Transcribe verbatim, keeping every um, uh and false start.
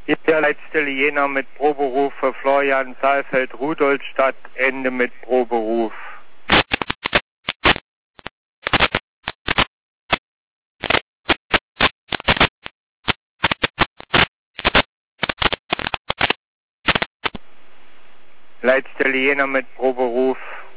Hier Leitstelle Jena mit Proberuf für Florian Saalfeld, Rudolstadt, Ende mit Proberuf. Leitstelle Jena mit Proberuf.